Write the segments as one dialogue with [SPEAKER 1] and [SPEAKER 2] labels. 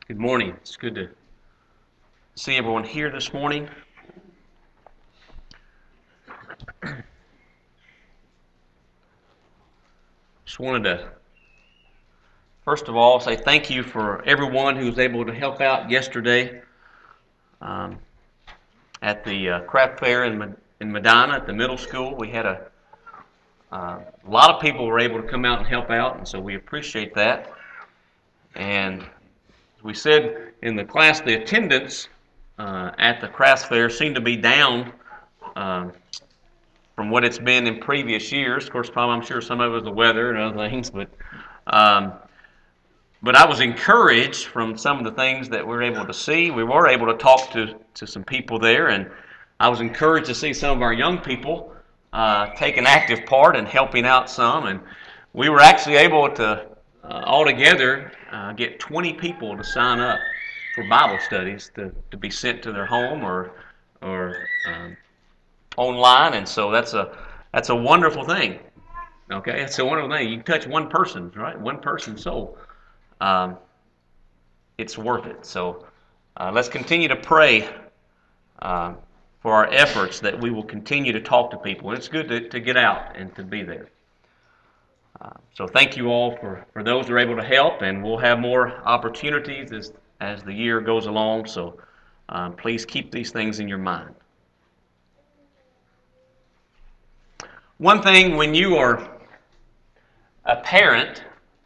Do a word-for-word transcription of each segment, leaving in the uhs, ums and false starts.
[SPEAKER 1] Good morning. It's good to see everyone here this morning. Just wanted to, first of all, say thank you for everyone who was able to help out yesterday um, at the uh, craft fair in, in Medina at the middle school. We had a, uh, a lot of people were able to come out and help out, and so we appreciate that. And as we said in the class, the attendance uh, at the craft fair seemed to be down uh, from what it's been in previous years. Of course, probably I'm sure some of it was the weather and other things, but um, but I was encouraged from some of the things that we were able to see. We were able to talk to, to some people there, and I was encouraged to see some of our young people uh, take an active part in helping out some, and we were actually able to uh, altogether uh, get twenty people to sign up for Bible studies to, to be sent to their home or or um, online, and so that's a that's a wonderful thing. Okay, it's a wonderful thing. You can touch one person, right? One person's soul. Um, it's worth it. So uh, let's continue to pray uh, for our efforts that we will continue to talk to people. It's good to, to get out and to be there. Uh, so thank you all for, for those who are able to help, and we'll have more opportunities as as the year goes along. So um, please keep these things in your mind. One thing, when you are a parent,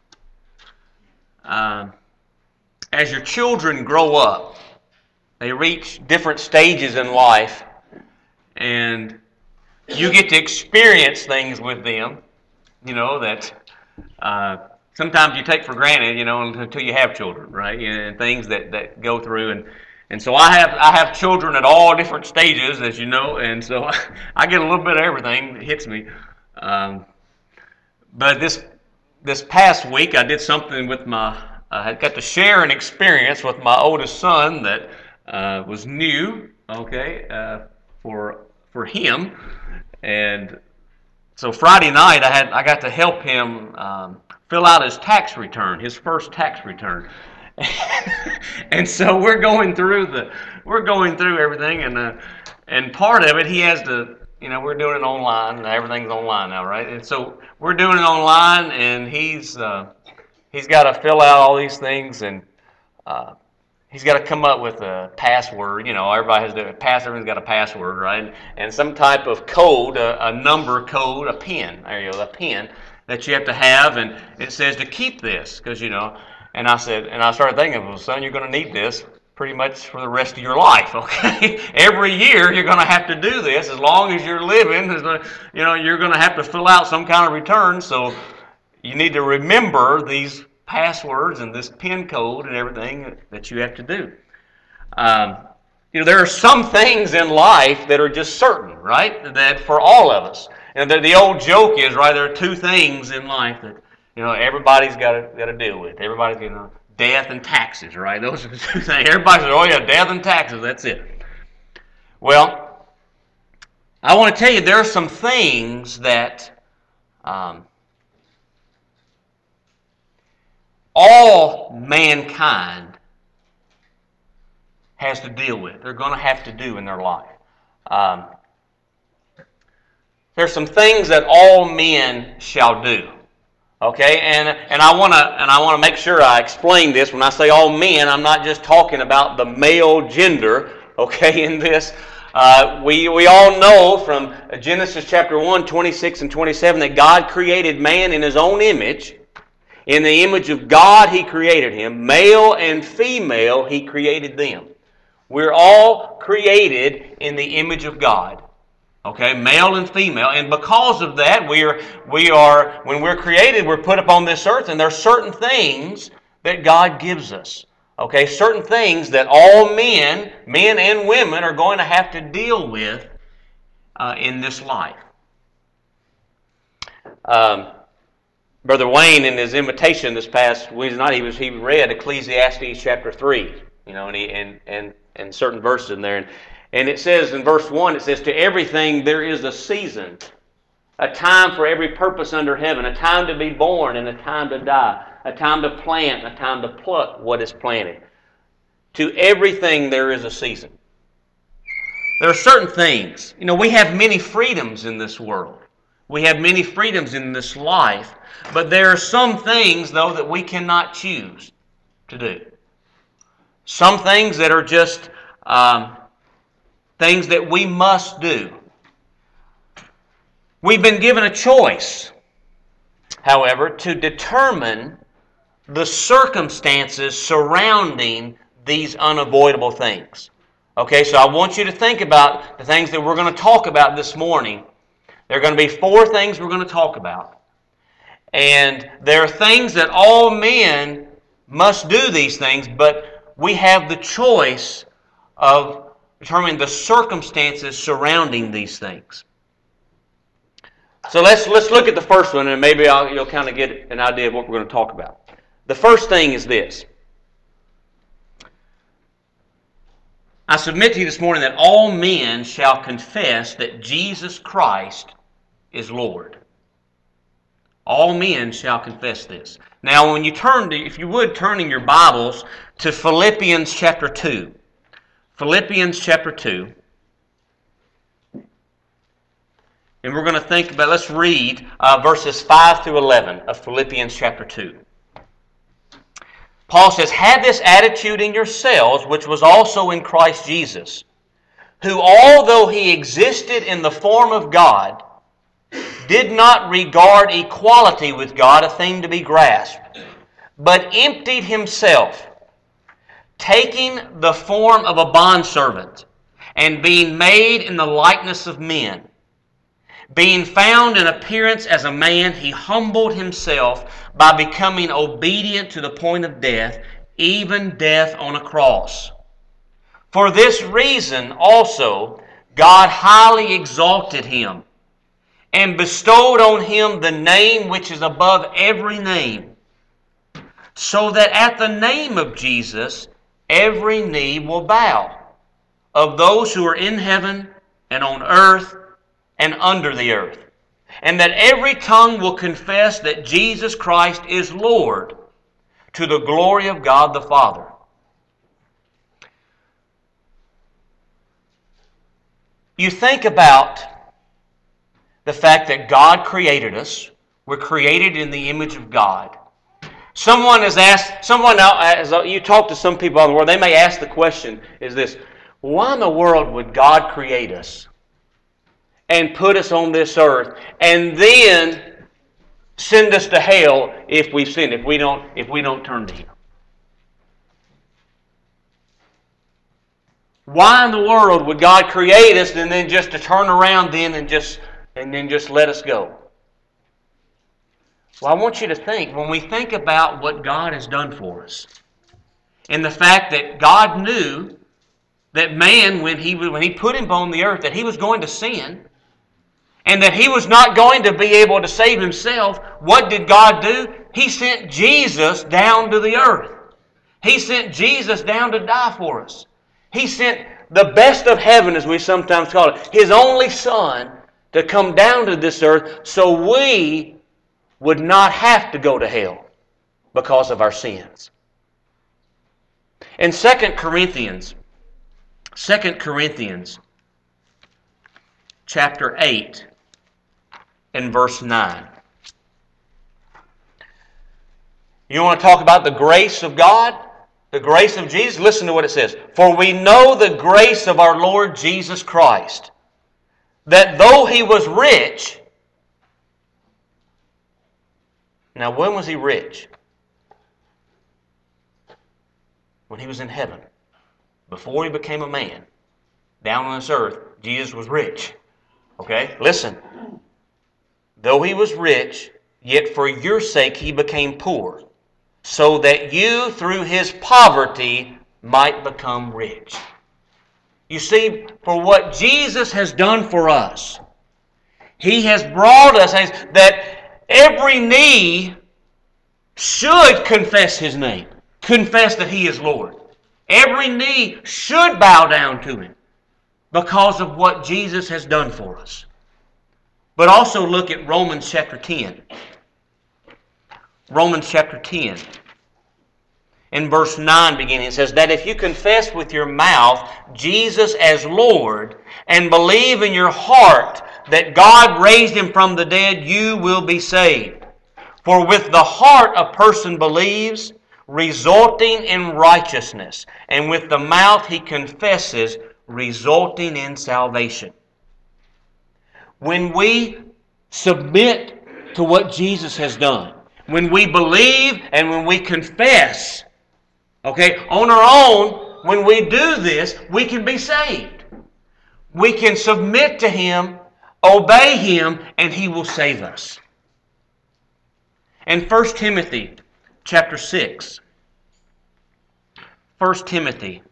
[SPEAKER 1] uh, as your children grow up, they reach different stages in life, and you get to experience things with them, you know, that uh, sometimes you take for granted, you know, until you have children, right? And things that, that go through. And And so I have I have children at all different stages, as you know, and so I get a little bit of everything that hits me. Um, but this this past week, I did something with my I got to share an experience with my oldest son that uh, was new, okay, uh, for for him. And so Friday night, I had I got to help him um, fill out his tax return, his first tax return. And so we're going through the we're going through everything, and uh, and part of it he has to, you know, we're doing it online, and everything's online now, right? And so we're doing it online, and he's uh, he's got to fill out all these things, and uh, he's got to come up with a password. You know, everybody has to pass. Everyone's got a password, right? And some type of code, a, a number code, a pin. There you go, a pin that you have to have, and it says to keep this because you know. And I said, and I started thinking, well, son, you're going to need this pretty much for the rest of your life, okay? Every year you're going to have to do this as long as you're living. You know, you're going to have to fill out some kind of return, so you need to remember these passwords and this PIN code and everything that you have to do. Um, you know, there are some things in life that are just certain, right? That for all of us. And the, the old joke is, right, there are two things in life that you know, everybody's got to got to deal with. Everybody's, you know, death and taxes, right? Those are the two things. Everybody says, oh yeah, death and taxes, that's it. Well, I want to tell you there are some things that um, all mankind has to deal with. They're going to have to do in their life. Um, there's some things that all men shall do. Okay, and and I want to and I want to make sure I explain this. When I say all men, I'm not just talking about the male gender. Okay, in this, uh, we we all know from Genesis chapter one, twenty-six and twenty-seven that God created man in His own image. In the image of God, He created him. Male and female, He created them. We're all created in the image of God. Okay, male and female, and because of that, we are we are when we're created, we're put upon this earth, and there are certain things that God gives us. Okay, certain things that all men, men and women, are going to have to deal with uh, in this life. Um, Brother Wayne, in his invitation this past Wednesday night, he was he read Ecclesiastes chapter three, you know, and he and and and certain verses in there. And, And it says in verse one, it says, to everything there is a season, a time for every purpose under heaven, a time to be born and a time to die, a time to plant and a time to pluck what is planted, To everything there is a season. There are certain things. You know, we have many freedoms in this world. We have many freedoms in this life. But there are some things, though, that we cannot choose to do. Some things that are just um, things that we must do. We've been given a choice, however, to determine the circumstances surrounding these unavoidable things. Okay, so I want you to think about the things that we're going to talk about this morning. There are going to be four things we're going to talk about. And there are things that all men must do these things, but we have the choice of determining the circumstances surrounding these things. So let's let's look at the first one, and maybe I'll, you'll kind of get an idea of what we're going to talk about. The first thing is this. I submit to you this morning that all men shall confess that Jesus Christ is Lord. All men shall confess this. Now, when you turn to, if you would, turn in your Bibles to Philippians chapter two. Philippians chapter two. And we're going to think about, let's read uh, verses five through eleven of Philippians chapter two. Paul says, "Have this attitude in yourselves, which was also in Christ Jesus, who, although he existed in the form of God, did not regard equality with God a thing to be grasped, but emptied himself, taking the form of a bondservant, and being made in the likeness of men. Being found in appearance as a man, he humbled himself by becoming obedient to the point of death, even death on a cross. For this reason also God highly exalted him, and bestowed on him the name which is above every name, so that at the name of Jesus every knee will bow, of those who are in heaven and on earth and under the earth, and that every tongue will confess that Jesus Christ is Lord, to the glory of God the Father." You think about the fact that God created us. We're created in the image of God. Someone has asked, someone, as you talk to some people in the world, they may ask the question, is this, why in the world would God create us and put us on this earth and then send us to hell if we've sinned, if we don't, if we don't turn to Him? Why in the world would God create us and then just to turn around then and just and then just let us go? Well, I want you to think, when we think about what God has done for us, and the fact that God knew that man, when he when He put him on the earth, that he was going to sin, and that he was not going to be able to save himself, what did God do? He sent Jesus down to the earth. He sent Jesus down to die for us. He sent the best of heaven, as we sometimes call it, His only Son, to come down to this earth so we would not have to go to hell because of our sins. In Second Corinthians, Second Corinthians chapter eight and verse nine. You want to talk about the grace of God? The grace of Jesus? Listen to what it says. "For we know the grace of our Lord Jesus Christ, that though He was rich..." Now, when was He rich? When He was in heaven. Before He became a man. Down on this earth, Jesus was rich. Okay? Listen. "Though He was rich, yet for your sake He became poor, so that you through His poverty might become rich." You see, for what Jesus has done for us, He has brought us that every knee should confess His name, confess that He is Lord. Every knee should bow down to Him because of what Jesus has done for us. But also look at Romans chapter ten. Romans chapter ten. in verse nine beginning. It says, that if you confess with your mouth Jesus as Lord and believe in your heart that God raised Him from the dead, you will be saved. For with the heart a person believes, resulting in righteousness, and with the mouth he confesses, resulting in salvation. When we submit to what Jesus has done, when we believe and when we confess, okay, on our own, when we do this, we can be saved. We can submit to Him, obey Him, and He will save us. In First Timothy chapter six, First Timothy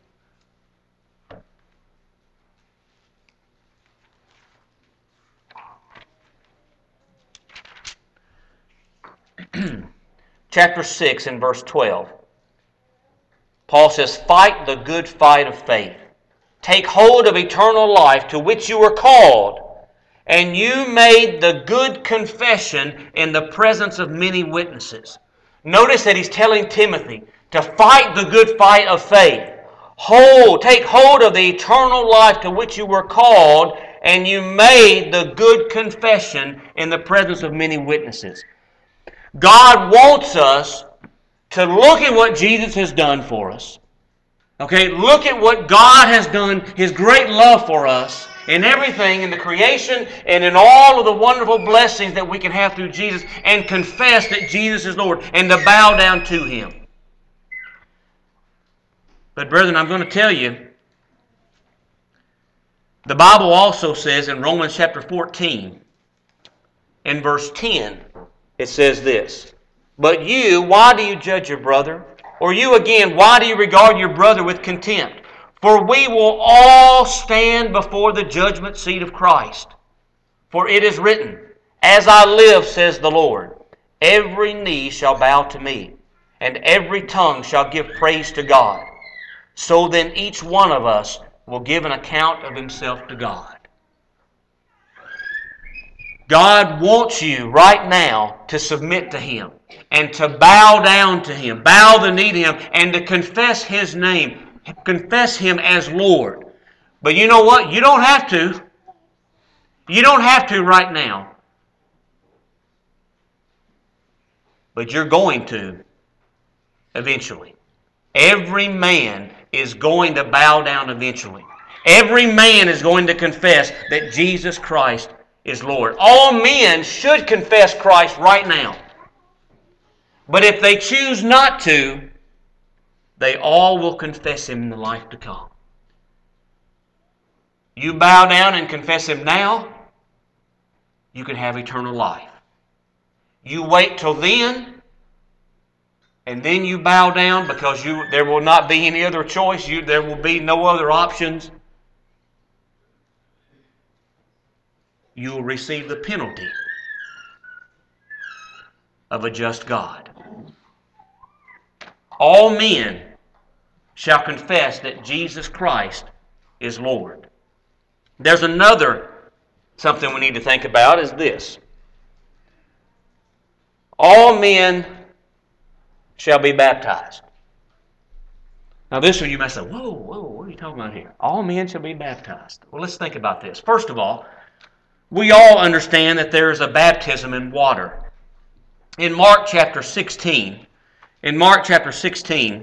[SPEAKER 1] chapter six and verse twelve. Paul says, fight the good fight of faith. Take hold of eternal life to which you were called, and you made the good confession in the presence of many witnesses. Notice that he's telling Timothy to fight the good fight of faith. Hold, take hold of the eternal life to which you were called, and you made the good confession in the presence of many witnesses. God wants us to look at what Jesus has done for us. Okay, look at what God has done, His great love for us, in everything, in the creation, and in all of the wonderful blessings that we can have through Jesus, and confess that Jesus is Lord, and to bow down to Him. But brethren, I'm going to tell you, the Bible also says in Romans chapter fourteen, in verse ten, it says this, but you, why do you judge your brother? Or you again, why do you regard your brother with contempt? For we will all stand before the judgment seat of Christ. For it is written, as I live, says the Lord, every knee shall bow to me, and every tongue shall give praise to God. So then each one of us will give an account of himself to God. God wants you right now to submit to Him and to bow down to Him, bow the knee to Him, and to confess His name. Confess Him as Lord. But you know what? You don't have to. You don't have to right now. But you're going to eventually. Every man is going to bow down eventually. Every man is going to confess that Jesus Christ is Lord. All men should confess Christ right now. But if they choose not to, they all will confess Him in the life to come. You bow down and confess Him now, you can have eternal life. You wait till then, and then you bow down because you there will not be any other choice. You, there will be no other options. You will receive the penalty of a just God. All men shall confess that Jesus Christ is Lord. There's another something we need to think about is this. All men shall be baptized. Now this one you might say, whoa, whoa, what are you talking about here? All men shall be baptized. Well, let's think about this. First of all, we all understand that there is a baptism in water. In Mark chapter sixteen, in Mark chapter sixteen,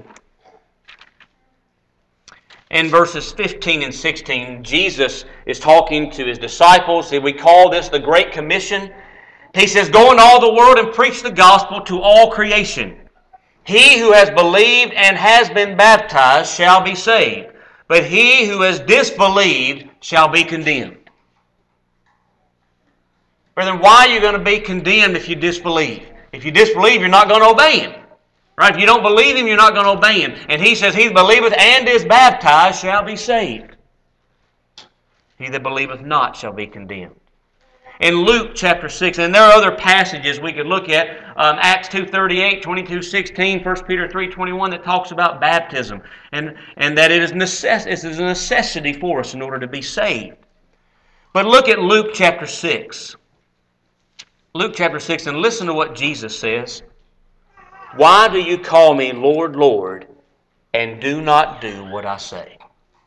[SPEAKER 1] in verses fifteen and sixteen, Jesus is talking to His disciples. We call this the Great Commission. He says, go into all the world and preach the gospel to all creation. He who has believed and has been baptized shall be saved, but he who has disbelieved shall be condemned. Brethren, why are you going to be condemned if you disbelieve? If you disbelieve, you're not going to obey Him. Right? If you don't believe Him, you're not going to obey Him. And He says, he that believeth and is baptized shall be saved. He that believeth not shall be condemned. In Luke chapter six, and there are other passages we could look at, um, Acts two thirty-eight, twenty-two sixteen, First Peter three twenty-one, that talks about baptism, and, and that it is, necess- it is a necessity for us in order to be saved. But look at Luke chapter six. Luke chapter six, and listen to what Jesus says. Why do you call me Lord, Lord, and do not do what I say?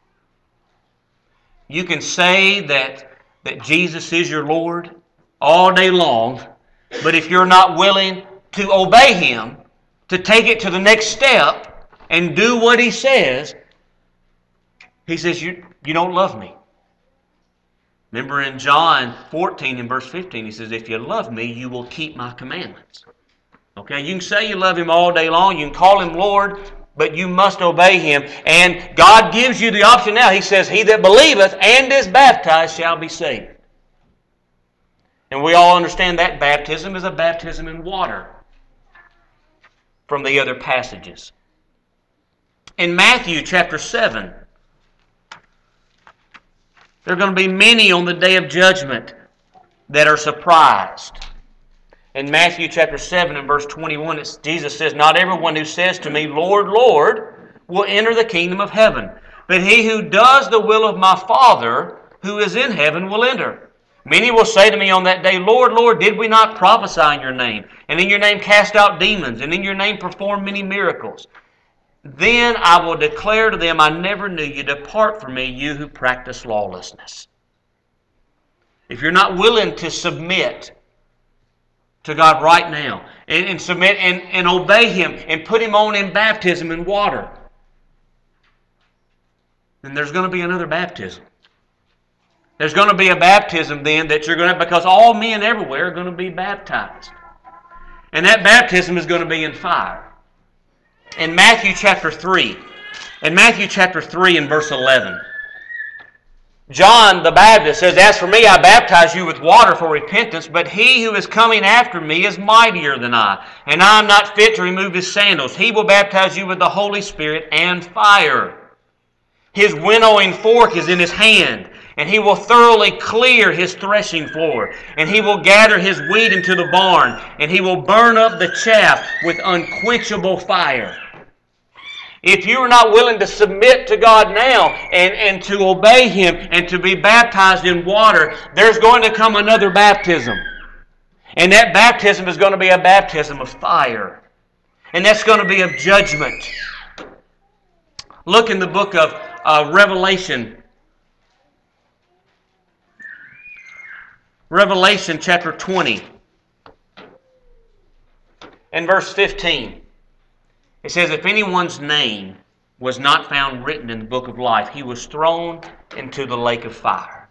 [SPEAKER 1] You can say that, that Jesus is your Lord all day long, but if you're not willing to obey Him, to take it to the next step and do what He says, He says, you, you don't love me. Remember in John fourteen and verse fifteen, He says, if you love me, you will keep my commandments. Okay, you can say you love Him all day long, you can call Him Lord, but you must obey Him. And God gives you the option now. He says, he that believeth and is baptized shall be saved. And we all understand that baptism is a baptism in water from the other passages. In Matthew chapter seven, there are going to be many on the day of judgment that are surprised. In Matthew chapter seven and verse twenty-one, it's, Jesus says, not everyone who says to me, Lord, Lord, will enter the kingdom of heaven, but he who does the will of my Father who is in heaven will enter. Many will say to me on that day, Lord, Lord, did we not prophesy in your name, and in your name cast out demons, and in your name perform many miracles? Then I will declare to them, I never knew you. Depart from me, you who practice lawlessness. If you're not willing to submit to God right now, and, and submit and, and obey Him, and put Him on in baptism in water, then there's going to be another baptism. There's going to be a baptism then that you're going to, because all men everywhere are going to be baptized. And that baptism is going to be in fire. In Matthew chapter three, in Matthew chapter three and verse eleven, John the Baptist says, as for me, I baptize you with water for repentance, but he who is coming after me is mightier than I, and I am not fit to remove his sandals. He will baptize you with the Holy Spirit and fire. His winnowing fork is in his hand, and he will thoroughly clear his threshing floor, and he will gather his wheat into the barn, and he will burn up the chaff with unquenchable fire. If you are not willing to submit to God now and, and to obey Him and to be baptized in water, there's going to come another baptism. And that baptism is going to be a baptism of fire. And that's going to be of judgment. Look in the book of uh, Revelation. Revelation chapter twenty and verse fifteen. It says, if anyone's name was not found written in the book of life, he was thrown into the lake of fire.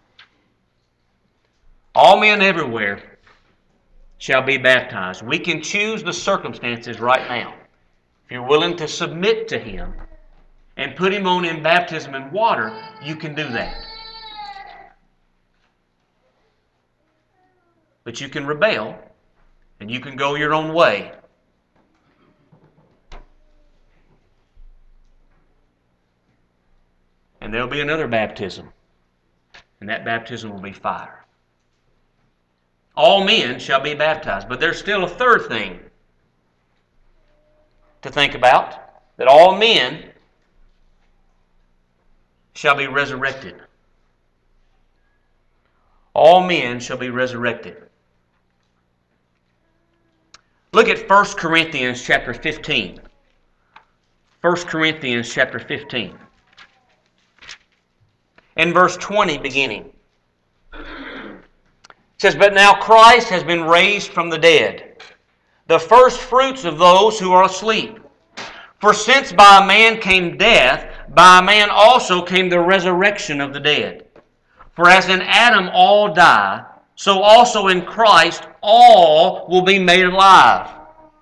[SPEAKER 1] All men everywhere shall be baptized. We can choose the circumstances right now. If you're willing to submit to Him and put Him on in baptism in water, you can do that. But you can rebel and you can go your own way. And there will be another baptism. And that baptism will be fire. All men shall be baptized. But there's still a third thing to think about. That all men shall be resurrected. All men shall be resurrected. Look at First Corinthians chapter fifteen. First Corinthians chapter fifteen. In verse twenty beginning. It says, but now Christ has been raised from the dead, the first fruits of those who are asleep. For since by a man came death, by a man also came the resurrection of the dead. For as in Adam all die, so also in Christ all will be made alive.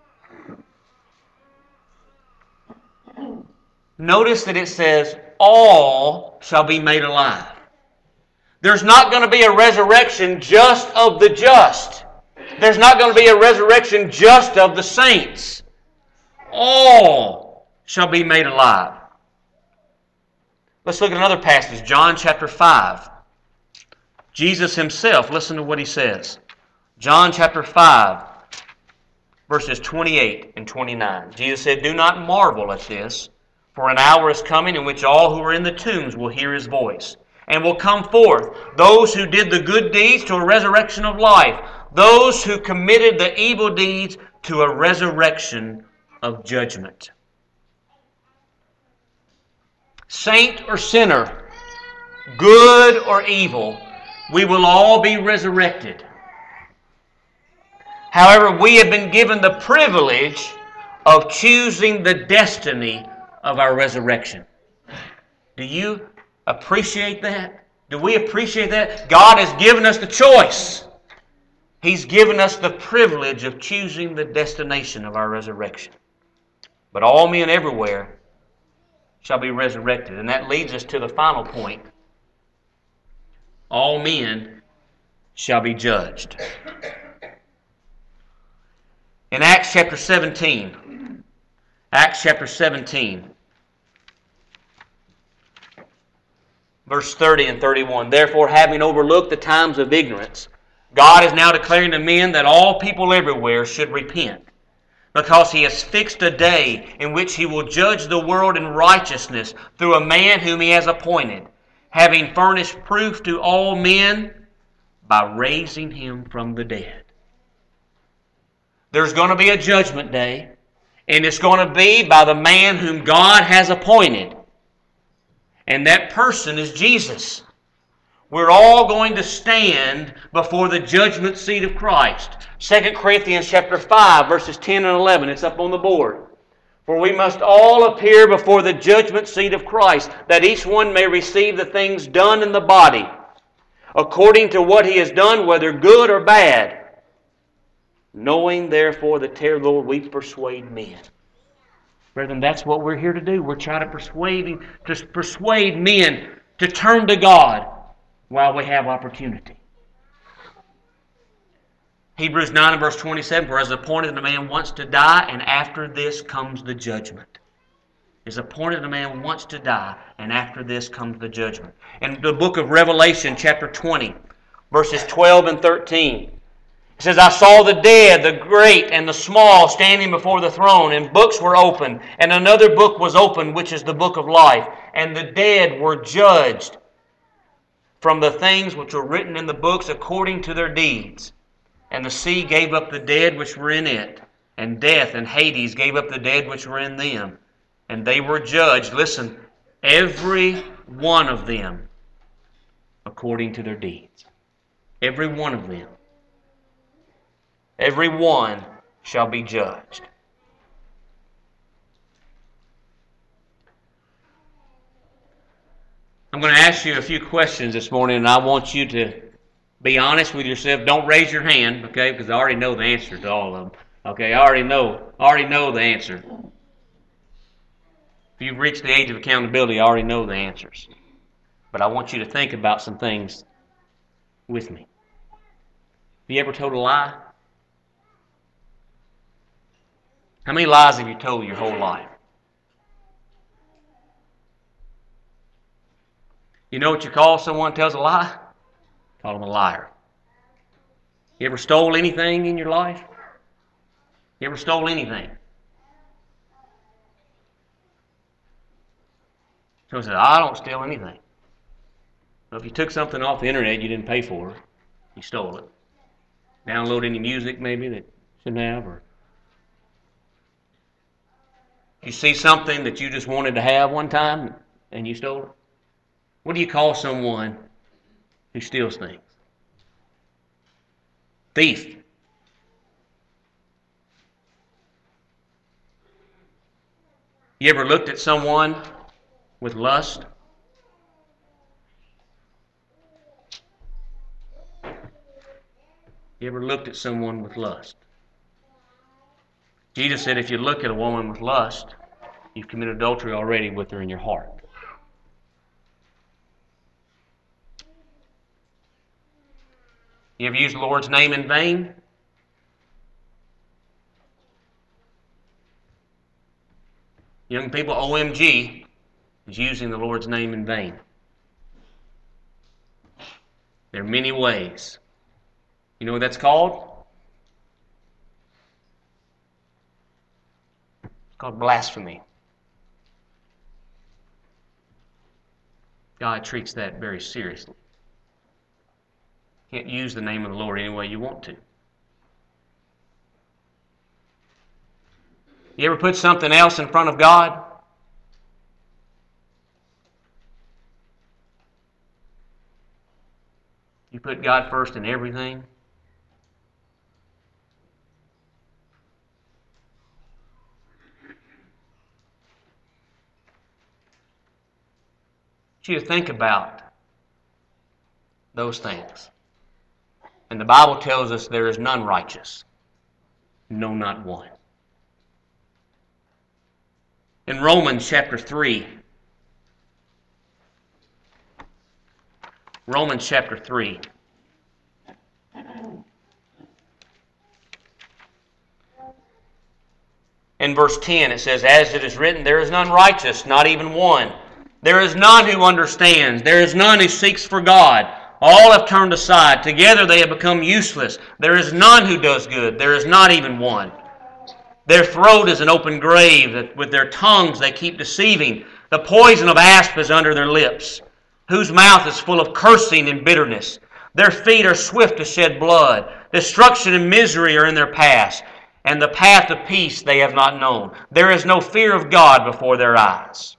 [SPEAKER 1] Notice that it says, all shall be made alive. There's not going to be a resurrection just of the just. There's not going to be a resurrection just of the saints. All shall be made alive. Let's look at another passage, John chapter five. Jesus Himself, listen to what He says. John chapter five, verses twenty-eight and twenty-nine. Jesus said, do not marvel at this, for an hour is coming in which all who are in the tombs will hear His voice, and will come forth, those who did the good deeds to a resurrection of life, those who committed the evil deeds to a resurrection of judgment. Saint or sinner, good or evil, we will all be resurrected. However, we have been given the privilege of choosing the destiny of our resurrection. Do you appreciate that? Do we appreciate that? God has given us the choice. He's given us the privilege of choosing the destination of our resurrection. But all men everywhere shall be resurrected. And that leads us to the final point. All men shall be judged. In Acts chapter seventeen, Acts chapter seventeen, verse thirty and thirty-one, therefore, having overlooked the times of ignorance, God is now declaring to men that all people everywhere should repent, because He has fixed a day in which He will judge the world in righteousness through a man whom He has appointed, having furnished proof to all men by raising Him from the dead. There's going to be a judgment day, and it's going to be by the man whom God has appointed. And that person is Jesus. We're all going to stand before the judgment seat of Christ. Second Corinthians chapter five, verses ten and eleven. It's up on the board. For we must all appear before the judgment seat of Christ, that each one may receive the things done in the body, according to what he has done, whether good or bad. Knowing, therefore, the terror of the Lord, we persuade men. Brethren, that's what we're here to do. We're trying to persuade, to persuade men to turn to God while we have opportunity. Hebrews nine and verse twenty-seven, for as appointed a man wants to die, and after this comes the judgment. As appointed a man wants to die, and after this comes the judgment. In the book of Revelation, chapter twenty, verses twelve and thirteen, it says, I saw the dead, the great and the small, standing before the throne, and books were opened, and another book was opened, which is the book of life. And the dead were judged from the things which were written in the books according to their deeds. And the sea gave up the dead which were in it, and death and Hades gave up the dead which were in them. And they were judged, listen, every one of them according to their deeds. Every one of them. Every one shall be judged. I'm going to ask you a few questions this morning, and I want you to be honest with yourself. Don't raise your hand, okay, because I already know the answer to all of them. Okay, I already know. I already know the answer. If you've reached the age of accountability, I already know the answers. But I want you to think about some things with me. Have you ever told a lie? How many lies have you told your whole life? You know what you call someone who tells a lie? Call them a liar. You ever stole anything in your life? You ever stole anything? Someone says, I don't steal anything. Well, if you took something off the internet you didn't pay for, you stole it. Download any music maybe that you shouldn't have, or you see something that you just wanted to have one time and you stole it. What do you call someone who steals things? Thief. You ever looked at someone with lust? You ever looked at someone with lust? Jesus said if you look at a woman with lust, you've committed adultery already with her in your heart. You ever used the Lord's name in vain? Young people, O M G is using the Lord's name in vain. There are many ways. You know what that's called? It's called blasphemy. God treats that very seriously. You can't use the name of the Lord any way you want to. You ever put something else in front of God? You put God first in everything? I want you to think about those things. And the Bible tells us there is none righteous. No, not one. In Romans chapter three, Romans chapter three, in verse ten it says, "As it is written, there is none righteous, not even one. There is none who understands. There is none who seeks for God. All have turned aside. Together they have become useless. There is none who does good. There is not even one. Their throat is an open grave. With their tongues they keep deceiving. The poison of asp is under their lips, whose mouth is full of cursing and bitterness. Their feet are swift to shed blood. Destruction and misery are in their paths, and the path of peace they have not known. There is no fear of God before their eyes."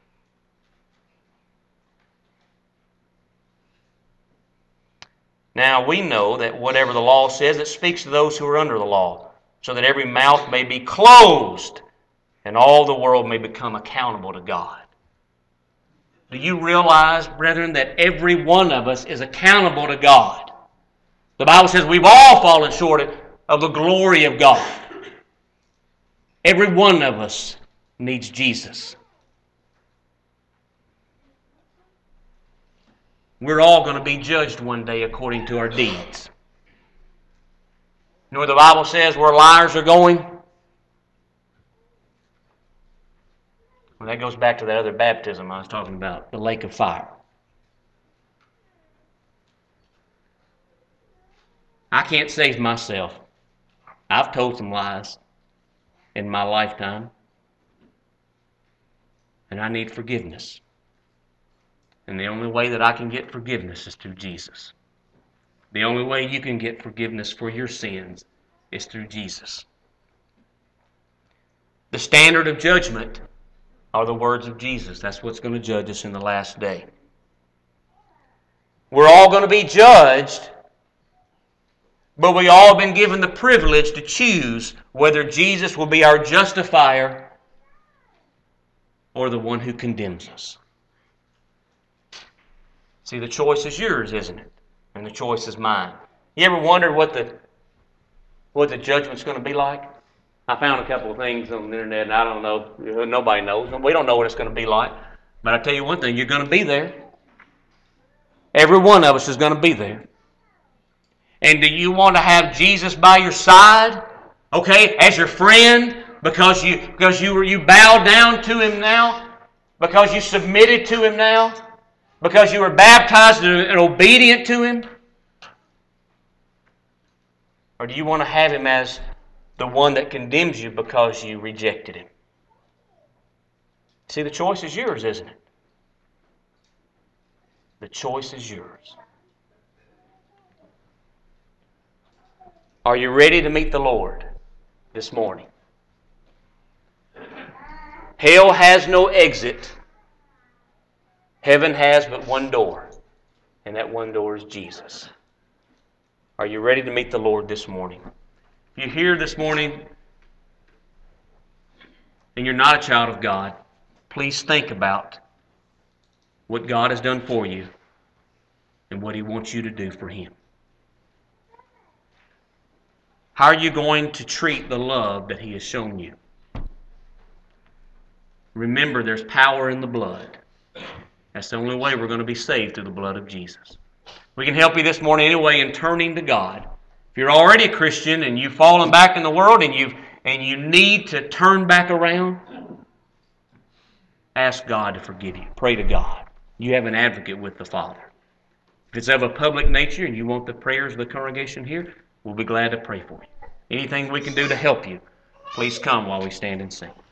[SPEAKER 1] Now we know that whatever the law says, it speaks to those who are under the law, so that every mouth may be closed and all the world may become accountable to God. Do you realize, brethren, that every one of us is accountable to God? The Bible says we've all fallen short of the glory of God. Every one of us needs Jesus. We're all going to be judged one day according to our deeds. You know where the Bible says where liars are going? Well, that goes back to that other baptism I was talking about, the lake of fire. I can't save myself. I've told some lies in my lifetime, and I need forgiveness. And the only way that I can get forgiveness is through Jesus. The only way you can get forgiveness for your sins is through Jesus. The standard of judgment are the words of Jesus. That's what's going to judge us in the last day. We're all going to be judged, but we all have been given the privilege to choose whether Jesus will be our justifier or the one who condemns us. See, the choice is yours, isn't it? And the choice is mine. You ever wondered what the what the judgment's going to be like? I found a couple of things on the internet, and I don't know. Nobody knows. We don't know what it's going to be like. But I tell you one thing, you're going to be there. Every one of us is going to be there. And do you want to have Jesus by your side? Okay, as your friend, because you because you you bow down to Him now, because you submitted to Him now, because you were baptized and obedient to Him? Or do you want to have Him as the one that condemns you because you rejected Him? See, the choice is yours, isn't it? The choice is yours. Are you ready to meet the Lord this morning? Hell has no exit. Heaven has but one door, and that one door is Jesus. Are you ready to meet the Lord this morning? If you're here this morning and you're not a child of God, please think about what God has done for you and what He wants you to do for Him. How are you going to treat the love that He has shown you? Remember, there's power in the blood. That's the only way we're going to be saved, through the blood of Jesus. We can help you this morning anyway in turning to God. If you're already a Christian and you've fallen back in the world and you and you need to turn back around, ask God to forgive you. Pray to God. You have an advocate with the Father. If it's of a public nature and you want the prayers of the congregation here, we'll be glad to pray for you. Anything we can do to help you, please come while we stand and sing.